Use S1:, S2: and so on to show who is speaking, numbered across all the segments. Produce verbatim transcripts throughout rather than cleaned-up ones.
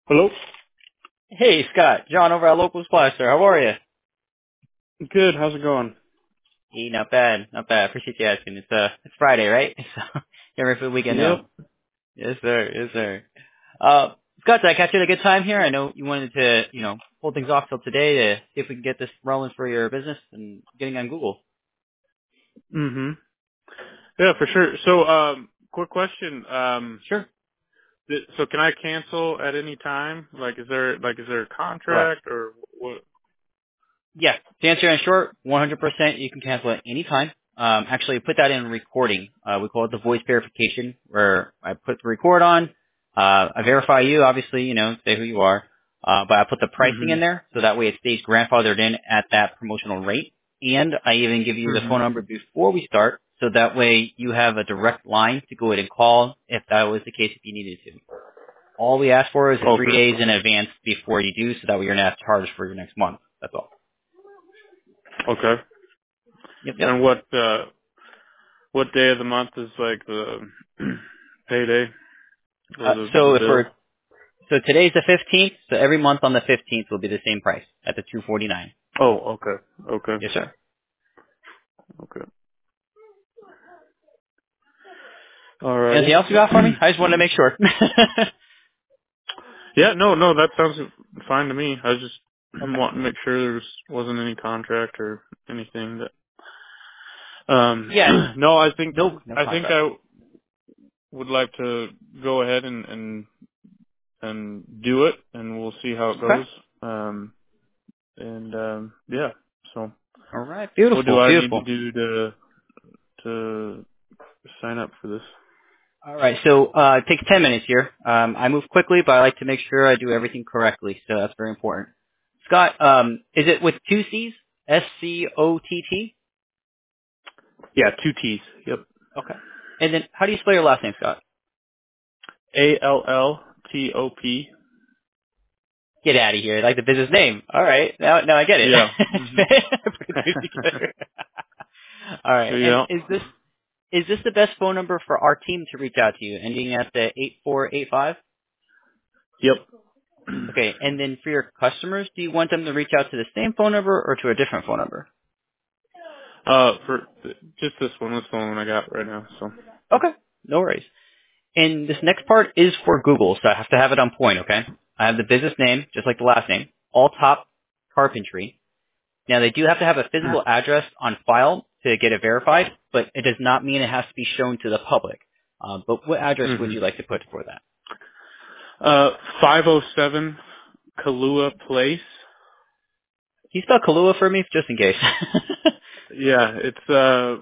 S1: Hello?
S2: Hey, Scott. John over at Local Splash, sir. How are you?
S1: Good, how's it going?
S2: Hey, not bad. Not bad. Appreciate you asking. It's uh, it's Friday, right? So, getting ready for the weekend
S1: Yep.
S2: now. Yes, sir. Yes, sir. Uh, Scott, did I catch you at a good time here? I know you wanted to, you know, hold things off till today to see if we can get this rolling for your business and getting on Google.
S1: hmm Yeah, for sure. So, um, quick question. Um,
S2: Sure.
S1: th- so can I cancel at any time? Like, is there, like, is there a
S2: Correct.
S1: contract or what?
S2: Yeah. To answer in short, one hundred percent you can cancel at any time. Um, actually, put that in recording. Uh, we call it the voice verification, where I put the record on. Uh, I verify you, obviously, you know, say who you are. Uh, but I put the pricing
S1: hmm
S2: in there, so that way it stays grandfathered in at that promotional rate. And I even give you the
S1: hmm
S2: phone number before we start, so that way you have a direct line to go ahead and call if that was the case if you needed to. All we ask for is three
S1: Okay.
S2: days in advance before you do, so that way you're not charged for your next month. That's all.
S1: Okay.
S2: Yep, yep.
S1: And what, uh, what day of the month is like the payday or
S2: Uh,
S1: the, the
S2: so if
S1: bill?
S2: we're so today's the fifteenth, so every month on the fifteenth will be the same price at the two forty-nine.
S1: Oh, okay. Okay.
S2: Yes, sir.
S1: Okay.
S2: Anything
S1: Alrighty.
S2: else you got for me? I just wanted to make sure.
S1: Yeah, no, no, that sounds fine to me. I was just
S2: Okay.
S1: wanting to make sure there was, wasn't any contract or anything that Um,
S2: Yeah.
S1: no, I think
S2: No, no
S1: I think
S2: contract.
S1: I would like to go ahead and and and do it, and we'll see how it
S2: Okay.
S1: goes. Um, and um, yeah. So,
S2: All right.
S1: what do
S2: Beautiful.
S1: I need to
S2: Beautiful.
S1: do to to sign up for this?
S2: All right. So uh, it takes ten minutes here. Um, I move quickly, but I like to make sure I do everything correctly. So that's very important. Scott, um, is it with two C's? S C O T T.
S1: Yeah, two T's. Yep.
S2: Okay. And then how do you spell your last name, Scott?
S1: A L L T O P.
S2: Get out of here. Like the business name. All right. Now, now I get it.
S1: Yeah. hmm
S2: Put the two together. All right. And
S1: yeah.
S2: is this is this the best phone number for our team to reach out to you, ending at the eight four eight five?
S1: Yep.
S2: Okay. And then for your customers, do you want them to reach out to the same phone number or to a different phone number?
S1: Uh, for just this one, this one I got right now. So.
S2: Okay. No worries. And this next part is for Google, so I have to have it on point. Okay. I have the business name, just like the last name, all top carpentry. Now, they do have to have a physical address on file to get it verified, but it does not mean it has to be shown to the public. Uh, but what address would
S1: hmm
S2: you like to put for that?
S1: Uh, five oh seven Kahlua Place.
S2: Can you spell Kahlua for me, just in case?
S1: Yeah, it's uh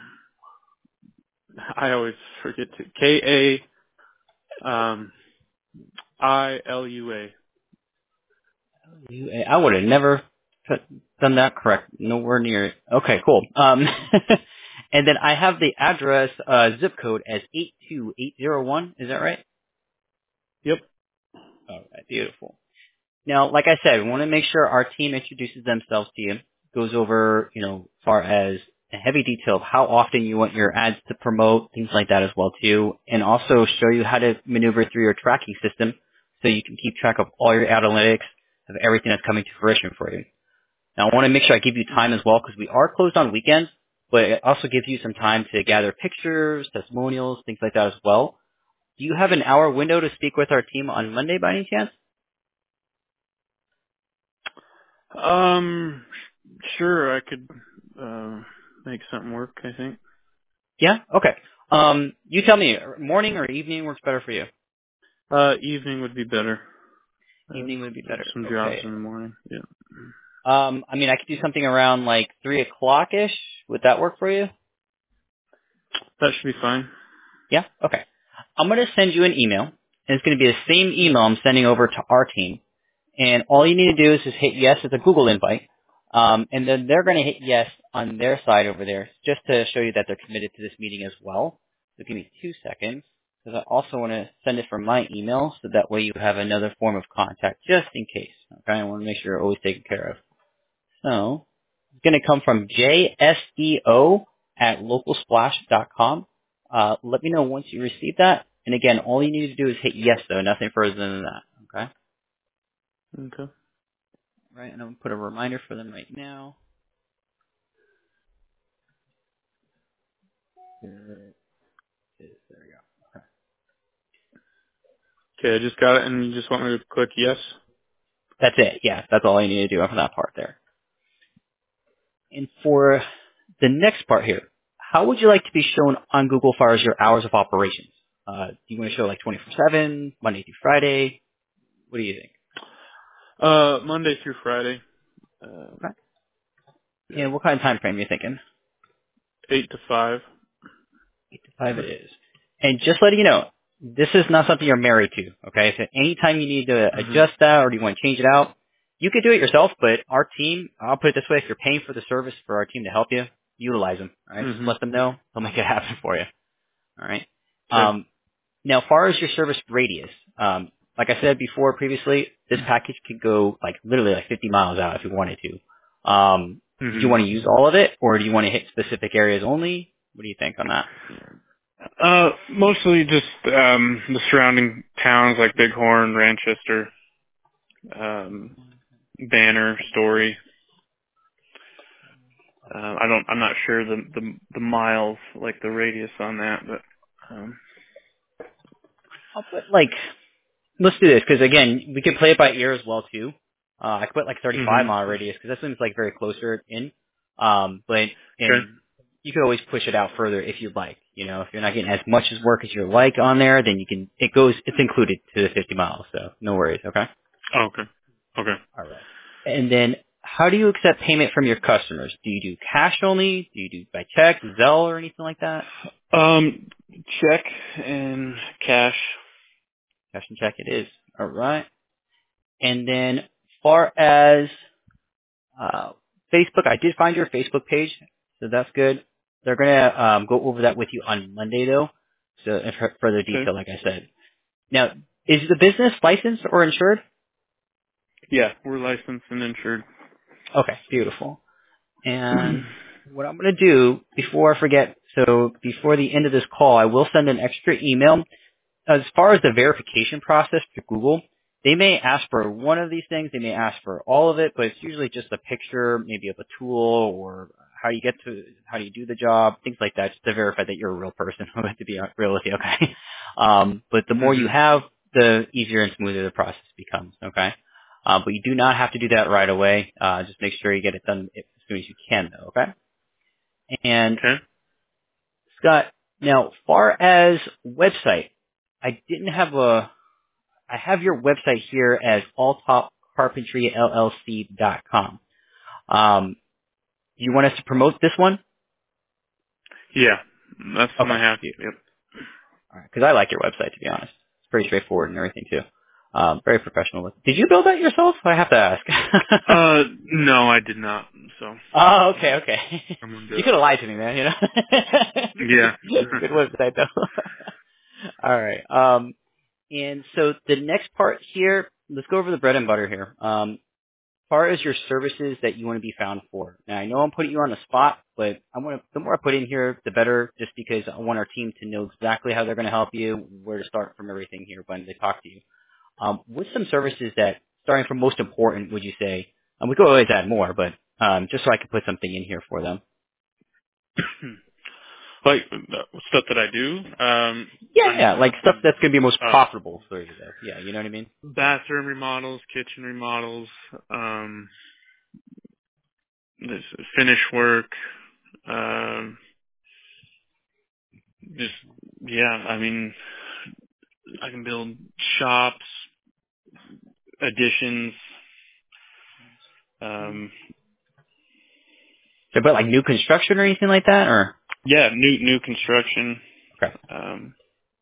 S1: I always forget to K A um I L U A.
S2: You- I would have never put- done that correct. Nowhere near it. Okay, cool. Um, and then I have the address, uh, zip code as eight two eight zero one. Is that right?
S1: Yep.
S2: All right, beautiful. Now, like I said, we want to make sure our team introduces themselves to you, goes over, you know, as far as a heavy detail of how often you want your ads to promote, things like that as well too, and also show you how to maneuver through your tracking system so you can keep track of all your ad analytics of everything that's coming to fruition for you. Now, I want to make sure I give you time as well because we are closed on weekends, but it also gives you some time to gather pictures, testimonials, things like that as well. Do you have an hour window to speak with our team on Monday by any chance?
S1: Um sure I could uh make something work, I think.
S2: Yeah? Okay. Um, you tell me, morning or evening works better for you?
S1: Uh evening would be better. I have
S2: Evening would be better.
S1: some jobs
S2: Okay.
S1: in the morning. Yeah.
S2: Um, I mean, I could do something around like three o'clock-ish. Would that work for you?
S1: That should be fine.
S2: Yeah? Okay. I'm going to send you an email, and it's going to be the same email I'm sending over to our team. And all you need to do is just hit yes. It's a Google invite. Um, and then they're going to hit yes on their side over there just to show you that they're committed to this meeting as well. So give me two seconds because I also want to send it from my email so that way you have another form of contact just in case. Okay, I want to make sure you're always taken care of. So it's going to come from J S E O at localsplash dot com. Uh, let me know once you receive that. And again, all you need to do is hit yes though, nothing further than that. Okay.
S1: Okay.
S2: Right, and I'm going to put a reminder for them right now. There it is. There we go. Okay.
S1: Okay, I just got it, and you just want me to click yes?
S2: That's it. Yeah, that's all I need to do for that part there. And for the next part here, how would you like to be shown on Google as far as your hours of operations? Uh, do you want to show like twenty-four seven, Monday through Friday? What do you think?
S1: Uh, Monday through Friday. Um,
S2: Okay.
S1: yeah.
S2: And what kind of time frame are you thinking?
S1: Eight to five.
S2: Eight to five it is. And just letting you know, this is not something you're married to, okay? So anytime you need to
S1: hmm
S2: adjust that or you want to change it out, you could do it yourself, but our team, I'll put it this way, if you're paying for the service for our team to help you, utilize them, alright? Just
S1: hmm
S2: let them know. They'll make it happen for you, alright?
S1: Okay.
S2: Um, now, as far as your service radius, um, like I said before previously, this package could go like literally like fifty miles out if you wanted to. Um, did you
S1: hmm
S2: want to use all of it, or do you want to hit specific areas only? What do you think on that?
S1: Uh, mostly just um the surrounding towns like Bighorn, Ranchester, um, Banner, Story. Uh, I don't. I'm not sure the the the miles, like the radius on that, but um,
S2: I'll put like, let's do this because again, we could play it by ear as well too. Uh, I could put like thirty-five
S1: hmm
S2: mile radius because that seems like very closer in. Um, but
S1: Okay.
S2: and you could always push it out further if you'd like. You know, if you're not getting as much as work as you like on there, then you can. It goes. It's included to the fifty miles, so no worries. Okay.
S1: Okay. Okay.
S2: All right. And then, how do you accept payment from your customers? Do you do cash only? Do you do by check, Zelle, or anything like that?
S1: Um, check and cash.
S2: Cash and check it is. All right. And then, far as uh, Facebook, I did find your Facebook page, so that's good. They're gonna um, go over that with you on Monday, though. So, in fur- further
S1: Okay.
S2: detail, like I said. Now, is the business licensed or insured?
S1: Yeah, we're licensed and insured.
S2: Okay, beautiful. And what I'm going to do before I forget, so before the end of this call, I will send an extra email. As far as the verification process to Google, they may ask for one of these things. They may ask for all of it, but it's usually just a picture, maybe of a tool or how you get to, how do you do the job, things like that, just to verify that you're a real person. I have to be real with you, okay? Um, but the more you
S1: hmm
S2: have, the easier and smoother the process becomes, okay? Uh, but you do not have to do that right away. Uh, just make sure you get it done as soon as you can, though, okay? And
S1: Okay.
S2: Scott, now, far as website, I didn't have a, I have your website here as alltop carpentry l l c dot com. Um, do you want us to promote this one?
S1: Yeah, that's the one
S2: Okay.
S1: I have. Yep.
S2: All right. Because I like your website, to be honest. It's pretty straightforward and everything, too. Um, very professional. Did you build that yourself? I have to ask.
S1: Uh, no, I did not. So
S2: Oh, okay, okay.
S1: someone
S2: You
S1: did
S2: could
S1: it.
S2: have lied to me, man, you know?
S1: Yeah.
S2: Good website, though. All right. Um, and so the next part here, let's go over the bread and butter here. Um, as far as your services that you want to be found for. Now, I know I'm putting you on the spot, but I want to, the more I put in here, the better, just because I want our team to know exactly how they're going to help you, where to start from everything here when they talk to you. Um, what's some services that, starting from most important, would you say? And we could always add more, but um, just so I can put something in here for them.
S1: like uh, stuff that I do. Um,
S2: Yeah,
S1: I
S2: yeah,
S1: mean,
S2: like stuff that's going to be most
S1: uh,
S2: profitable for you, though. Yeah, you know what I mean?
S1: bathroom remodels, kitchen remodels, um, this finish work. Um, just yeah. I mean, I can build shops, additions. Um,
S2: So, but like new construction or anything like that, or?
S1: yeah, new new construction.
S2: Okay.
S1: Um,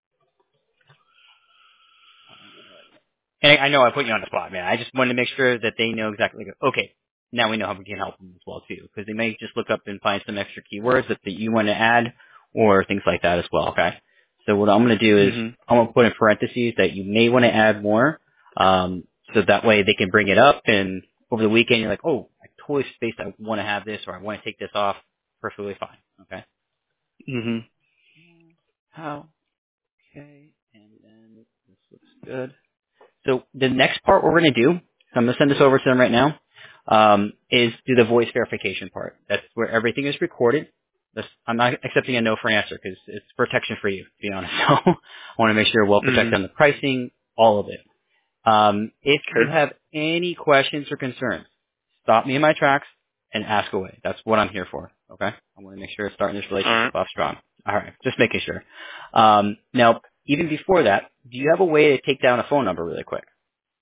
S2: And I I know I put you on the spot, man. I just wanted to make sure that they know exactly. Like, okay, now we know how we can help them as well too, because they may just look up and find some extra keywords that, that you want to add, or things like that as well. Okay. So what I'm going to do is
S1: mhm.
S2: I'm going to put in parentheses that you may want to add more, um, so that way they can bring it up, and over the weekend you're like, oh, I totally spaced. I want to have this, or I want to take this off. Perfectly fine. Okay.
S1: Mhm.
S2: How? Okay. And then this looks good. So the next part we're going to do. so I'm going to send this over to them right now, um, is do the voice verification part. That's where everything is recorded. This, I'm not accepting a no for an answer because it's protection for you, to be honest. So I want to make sure you're well protected
S1: Mhm.
S2: on the pricing, all of it. Um, if you
S1: Okay.
S2: have any questions or concerns, stop me in my tracks and ask away. That's what I'm here for. Okay? I want to make sure it's starting this
S1: All right.
S2: relationship off strong. All right, just making sure. Um, now, even before that, do you have a way to take down a phone number really quick?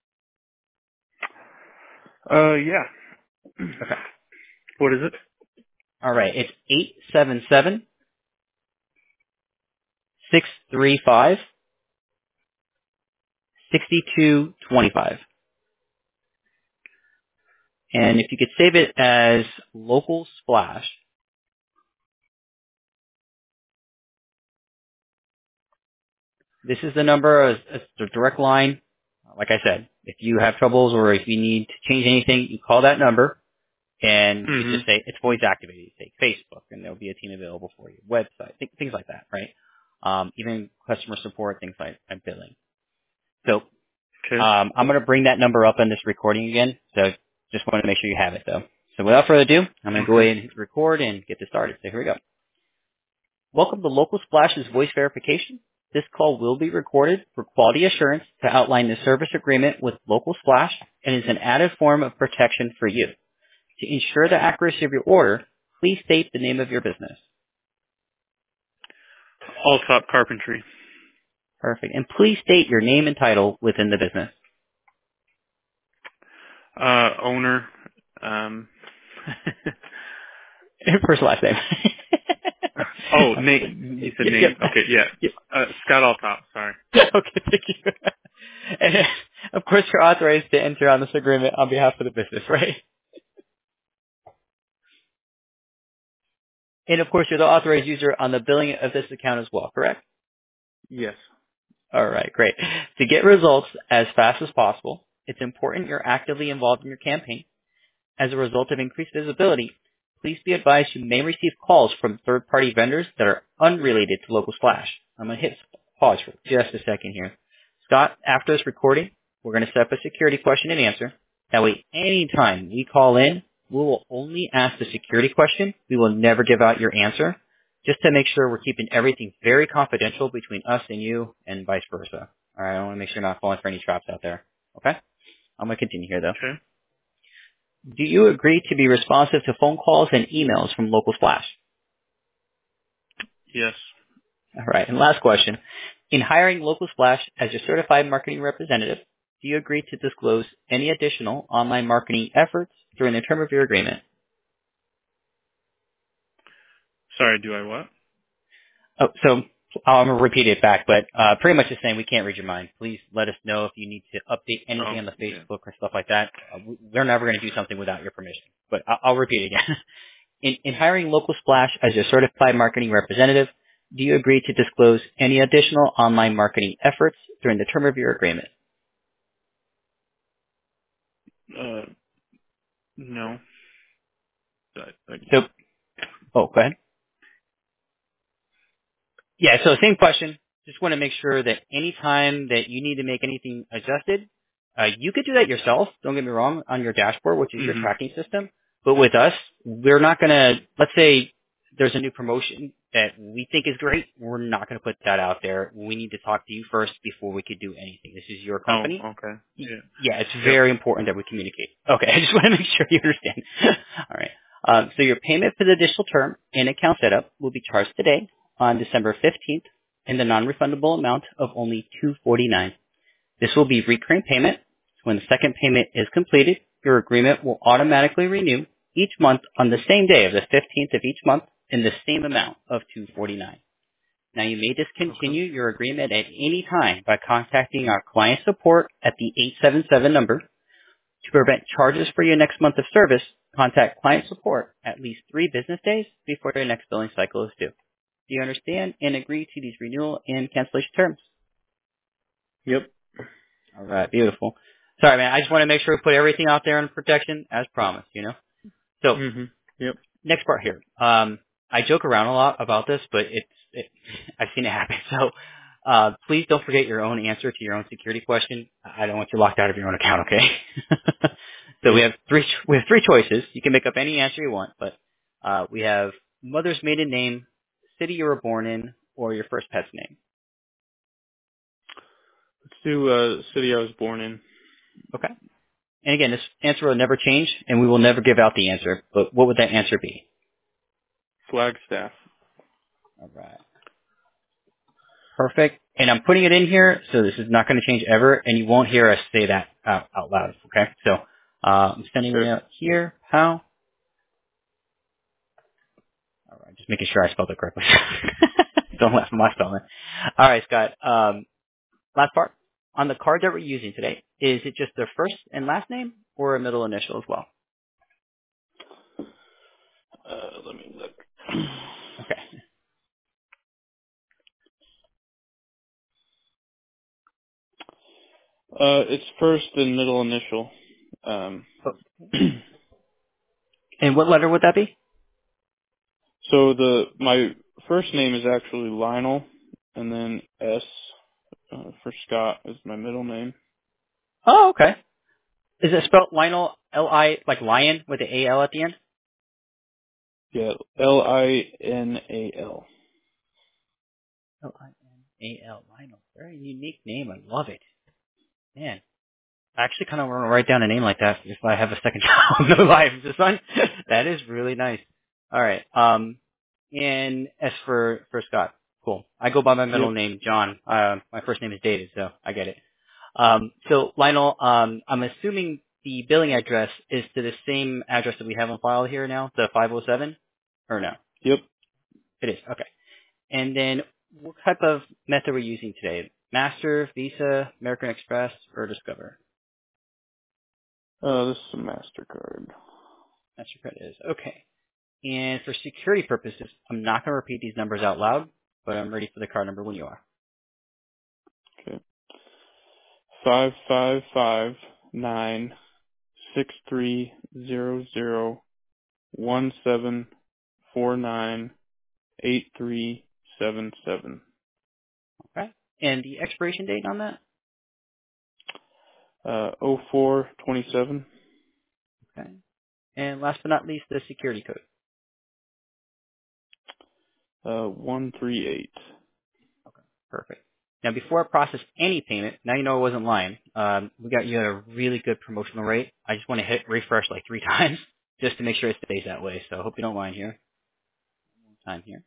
S1: Uh, yeah.
S2: Okay.
S1: What is it?
S2: All right, it's eight seven seven six three five six two two five. And if you could save it as local splash, this is the number, as, as the direct line. Like I said, if you have troubles or if you need to change anything, you call that number and you
S1: Mhm.
S2: just say it's voice activated. You say Facebook and there'll be a team available for you. Website, th- things like that, right? Um, even customer support, things like and billing. So
S1: Okay.
S2: um, I'm going to bring that number up on this recording again. So just want to make sure you have it though. So without further ado, I'm going to go
S1: Okay.
S2: ahead and hit record and get this started. So here we go. Welcome to Local Splash's voice verification. This call will be recorded for quality assurance to outline the service agreement with Local Splash and is an added form of protection for you. To ensure the accuracy of your order, please state the name of your business.
S1: All top carpentry.
S2: Perfect. And please state your name and title within the business.
S1: Uh, owner. Um.
S2: First last name.
S1: oh, name. You said
S2: yep, yep.
S1: name. Okay. Yeah.
S2: Yep.
S1: Uh, Scott Alltop. Sorry.
S2: Okay, thank you. And of course, you're authorized to enter on this agreement on behalf of the business, right? And of course, you're the authorized user on the billing of this account as well, correct?
S1: Yes.
S2: All right, great. To get results as fast as possible, it's important you're actively involved in your campaign. As a result of increased visibility, please be advised you may receive calls from third-party vendors that are unrelated to Local Splash. I'm going to hit pause for just a second here. Scott, after this recording, we're going to set up a security question and answer. That way, anytime we call in, we will only ask the security question. We will never give out your answer, just to make sure we're keeping everything very confidential between us and you and vice versa. All right, I want to make sure you're not falling for any traps out there. Okay? I'm going to continue here, though.
S1: Okay.
S2: Do you agree to be responsive to phone calls and emails from Local Splash?
S1: Yes.
S2: All right. And last question. In hiring Local Splash as your certified marketing representative, do you agree to disclose any additional online marketing efforts during the term of your agreement?
S1: Sorry. Do I what?
S2: Oh, so I'm going to repeat it back, but uh, pretty much just saying we can't read your mind. Please let us know if you need to update
S1: Oh.
S2: anything on the
S1: Yeah.
S2: Facebook or stuff like that. Uh, we- we're never going to do something without your permission. But I'll, I'll repeat it again. In, in hiring Local Splash as your certified marketing representative, do you agree to disclose any additional online marketing efforts during the term of your agreement?
S1: Uh. No. I, I,
S2: So, oh, go ahead. Yeah, so same question. Just want to make sure that any time that you need to make anything adjusted, uh, you could do that yourself, don't get me wrong, on your dashboard, which is your
S1: mhm.
S2: tracking system. But with us, we're not going to, let's say there's a new promotion that we think is great. We're not going to put that out there. We need to talk to you first before we could do anything. This is your
S1: Oh.
S2: company.
S1: Okay.
S2: Y-
S1: Yeah.
S2: Yeah, it's
S1: Yep.
S2: very important that we communicate. Okay, I just want to make sure you understand. All right. Um, so your payment for the additional term and account setup will be charged today on December fifteenth in the non-refundable amount of only two hundred forty-nine dollars. This will be recurring payment. When the second payment is completed, your agreement will automatically renew each month on the same day of the fifteenth of each month in the same amount of two hundred forty-nine dollars. Now you may
S1: Okay.
S2: discontinue your agreement at any time by contacting our client support at the eight seven seven number. To prevent charges for your next month of service, contact client support at least three business days before your next billing cycle is due. Do you understand and agree to these renewal and cancellation terms?
S1: Yep.
S2: All right, beautiful. Sorry, man. I just want to make sure we put everything out there in protection as promised, you know? So,
S1: Mhm. Yep.
S2: next part here. Um, I joke around a lot about this, but it's, it, I've seen it happen. So, Uh, please don't forget your own answer to your own security question. I don't want you locked out of your own account, okay? So we
S1: Yep.
S2: have three we have three choices. You can make up any answer you want, but uh, we have mother's maiden name, city you were born in, or your first pet's name.
S1: Let's do uh, city I was born in.
S2: Okay. And again, this answer will never change, and we will never give out the answer. But what would that answer be?
S1: Flagstaff.
S2: All right. Perfect. And I'm putting it in here, so this is not going to change ever, and you won't hear us say that out, out loud. Okay. So uh, I'm sending it
S1: Okay.
S2: out here. How? All right. Just making sure I spelled it correctly. Don't laugh at my spelling. All right, Scott. Um, last part. On the card that we're using today, is it just their first and last name, or a middle initial as well?
S1: Uh, let me look.
S2: Okay.
S1: Uh, it's first and middle initial. Um,
S2: So and what letter would that be?
S1: so the my first name is actually Lionel, and then S uh, for Scott is my middle name.
S2: Oh, okay. Is it spelled Lionel, L I, like lion, with the A L at the end?
S1: Yeah, L I N A L.
S2: L I N A L, Lionel. Very unique name. I love it. Man, I actually kind of want to write down a name like that if I have a second child. No life, this one. That is really nice. All right. Um, and as for for Scott, cool. I go by my middle
S1: Yep.
S2: name, John. Uh, my first name is David, so I get it. Um, so Lionel, um, I'm assuming the billing address is to the same address that we have on file here now, the five oh seven, or no?
S1: Yep.
S2: It is. Okay. And then what type of method we're using today? Master, Visa, American Express, or Discover?
S1: Uh, this is a Mastercard.
S2: MasterCard is. Okay. And for security purposes, I'm not going to repeat these numbers out loud, but I'm ready for the card number when you are.
S1: Okay. Five five five nine six three zero zero one seven four nine eight three seven seven.
S2: Okay. And the expiration date on that?
S1: Uh, oh four twenty seven.
S2: Okay. And last but not least, the security code.
S1: Uh, one three eight.
S2: Okay. Perfect. Now, before I process any payment, now you know I wasn't lying. Um, we got you at a really good promotional rate. I just want to hit refresh like three times just to make sure it stays that way. So I hope you don't mind here. One time here.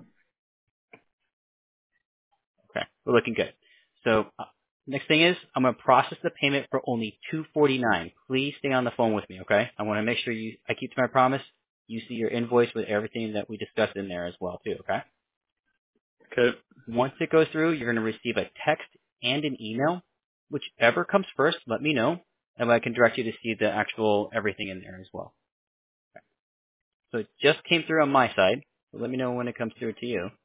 S2: Okay, we're looking good. So uh, next thing is I'm going to process the payment for only two forty-nine. Please stay on the phone with me, okay? I want to make sure you I keep to my promise. You see your invoice with everything that we discussed in there as well too, okay?
S1: Okay.
S2: Once it goes through, you're going to receive a text and an email. Whichever comes first, let me know, and I can direct you to see the actual everything in there as well. Okay. So it just came through on my side. So let me know when it comes through to you.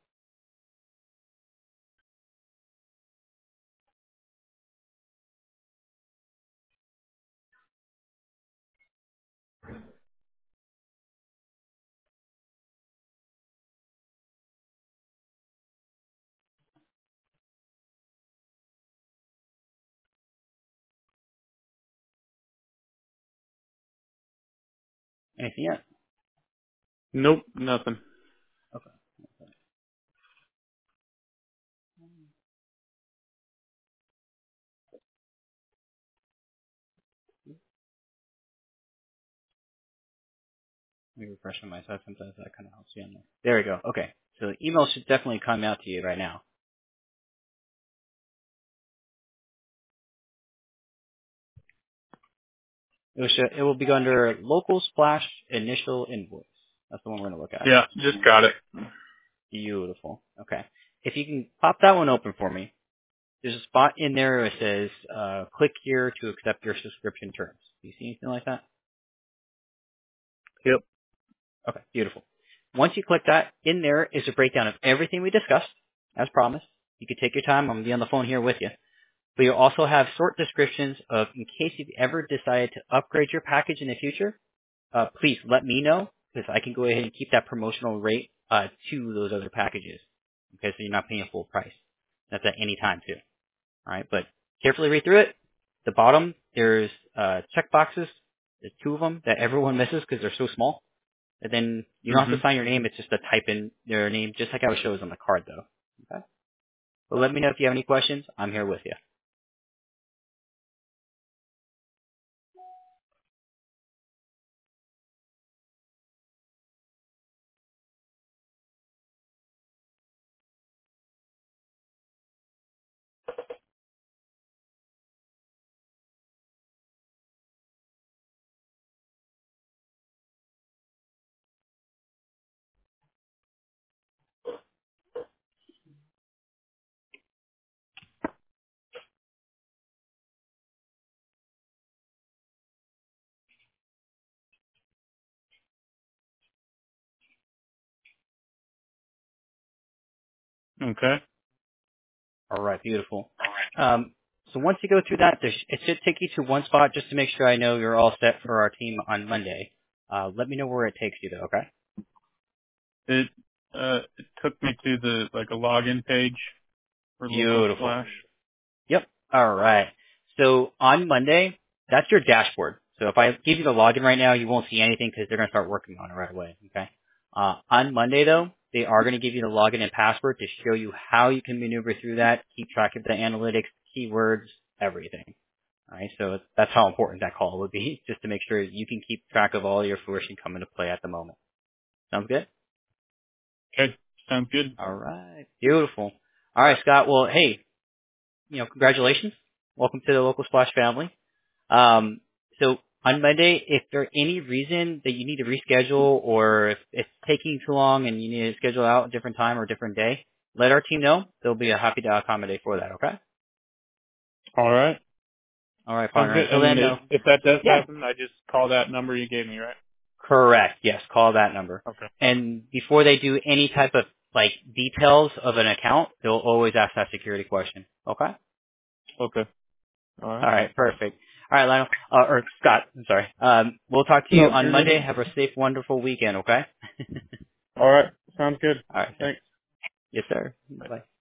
S2: Anything yet?
S1: Nope, nothing.
S2: Okay. Let me refresh on my side. Sometimes that kind of helps you in there. There we go. Okay. So the email should definitely come out to you right now. It will, show, it will be under local splash initial invoice. That's the one we're going to look at.
S1: Yeah, just got it.
S2: Beautiful. Okay. If you can pop that one open for me, there's a spot in there where it says, uh, click here to accept your subscription terms. Do you see anything like that?
S1: Yep.
S2: Okay. Beautiful. Once you click that, in there is a breakdown of everything we discussed, as promised. You can take your time. I'm going to be on the phone here with you. But you'll also have short descriptions of, in case you've ever decided to upgrade your package in the future, uh, please let me know, because I can go ahead and keep that promotional rate uh, to those other packages. Okay, so you're not paying full price. That's at any time too. All right, but carefully read through it. The bottom, there's uh, check boxes. There's two of them that everyone misses because they're so small. And then you don't have to
S1: Mhm.
S2: sign your name. It's just to type in their name, just like how it shows on the card, though. Okay. But let me know if you have any questions. I'm here with you.
S1: Okay.
S2: All right, beautiful. Um, so once you go through that, there's, it should take you to one spot just to make sure I know you're all set for our team on Monday. Uh, let me know where it takes you, though. Okay.
S1: It uh it took me to the like a login page for Local
S2: Beautiful.
S1: Splash.
S2: Yep. All right. So on Monday, that's your dashboard. So if I give you the login right now, you won't see anything because they're going to start working on it right away. Okay. Uh, on Monday though, they are going to give you the login and password to show you how you can maneuver through that, keep track of the analytics, keywords, everything. All right. So that's how important that call would be, just to make sure you can keep track of all your fruition coming to play at the moment. Sounds good?
S1: Okay. Sounds good.
S2: All right. Beautiful. All right, Scott. Well, hey, you know, congratulations. Welcome to the Local Splash family. Um, so on Monday, if there's any reason that you need to reschedule or if it's taking too long and you need to schedule out a different time or a different day, let our team know. They'll be happy to accommodate for that, okay?
S1: All right.
S2: All right,
S1: Sounds
S2: partner.
S1: good.
S2: Until
S1: And then
S2: then,
S1: if
S2: though.
S1: if that does
S2: Yeah.
S1: happen, I just call that number you gave me, right?
S2: Correct. Yes, call that number.
S1: Okay.
S2: And before they do any type of, like, details of an account, they'll always ask that security question, okay?
S1: Okay. All right.
S2: All right, perfect. All right, Lionel, uh, or Scott, I'm sorry. Um, we'll talk to you
S1: No,
S2: on
S1: you're good.
S2: Monday. Have a safe, wonderful weekend, okay?
S1: All right. Sounds good.
S2: All right.
S1: Thanks.
S2: Yes, sir.
S1: Bye.
S2: Bye.